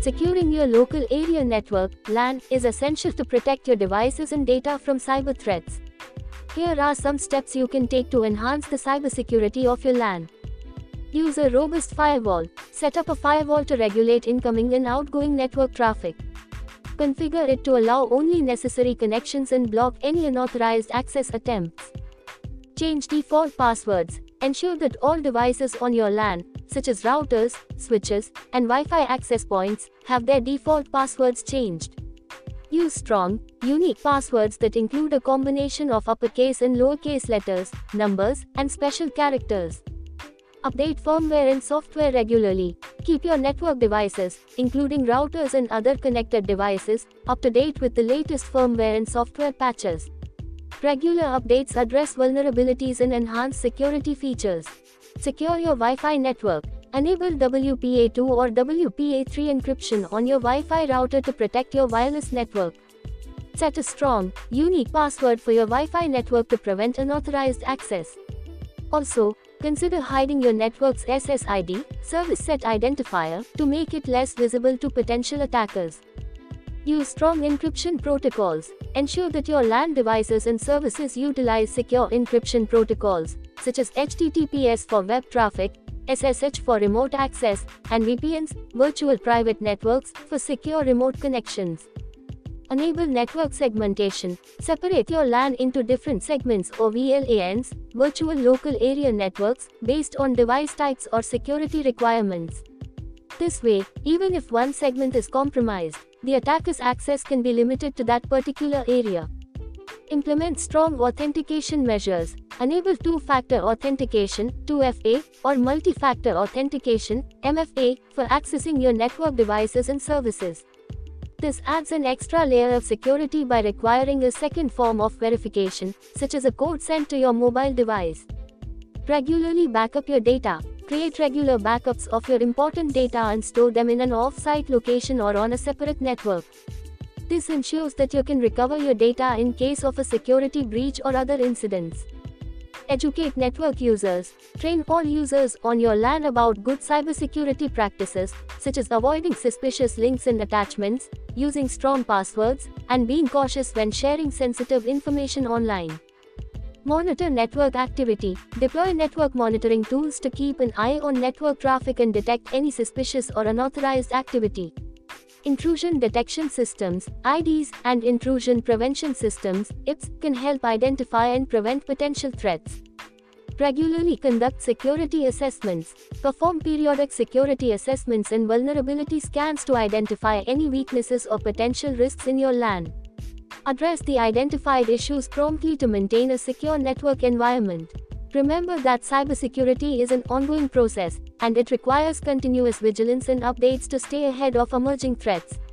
Securing your local area network, LAN, is essential to protect your devices and data from cyber threats. Here are some steps you can take to enhance the cybersecurity of your LAN. Use a robust firewall. Set up a firewall to regulate incoming and outgoing network traffic. Configure it to allow only necessary connections and block any unauthorized access attempts. Change default passwords. Ensure that all devices on your LAN, such as routers, switches, and Wi-Fi access points, have their default passwords changed. Use strong, unique passwords that include a combination of uppercase and lowercase letters, numbers, and special characters. Update firmware and software regularly. Keep your network devices, including routers and other connected devices, up to date with the latest firmware and software patches. Regular updates address vulnerabilities and enhance security features. Secure your Wi-Fi network. Enable WPA2 or WPA3 encryption on your Wi-Fi router to protect your wireless network. Set a strong, unique password for your Wi-Fi network to prevent unauthorized access. Also, consider hiding your network's SSID, Service Set Identifier, to make it less visible to potential attackers. Use strong encryption protocols. Ensure that your LAN devices and services utilize secure encryption protocols, such as HTTPS for web traffic, SSH for remote access, and VPNs, virtual private networks, for secure remote connections. Enable network segmentation. Separate your LAN into different segments or VLANs, virtual local area networks, based on device types or security requirements. This way, even if one segment is compromised, the attacker's access can be limited to that particular area. Implement strong authentication measures. Enable two-factor authentication, 2FA, or multi-factor authentication, MFA, for accessing your network devices and services. This adds an extra layer of security by requiring a second form of verification, such as a code sent to your mobile device. Regularly backup your data. Create regular backups of your important data and store them in an off-site location or on a separate network. This ensures that you can recover your data in case of a security breach or other incidents. Educate network users. Train all users on your LAN about good cybersecurity practices, such as avoiding suspicious links and attachments, using strong passwords, and being cautious when sharing sensitive information online. Monitor network activity. Deploy network monitoring tools to keep an eye on network traffic and detect any suspicious or unauthorized activity. Intrusion detection systems, IDs, and intrusion prevention systems, IPS, can help identify and prevent potential threats. Regularly conduct security assessments. Perform periodic security assessments and vulnerability scans to identify any weaknesses or potential risks in your LAN. Address the identified issues promptly to maintain a secure network environment. Remember that cybersecurity is an ongoing process, and it requires continuous vigilance and updates to stay ahead of emerging threats.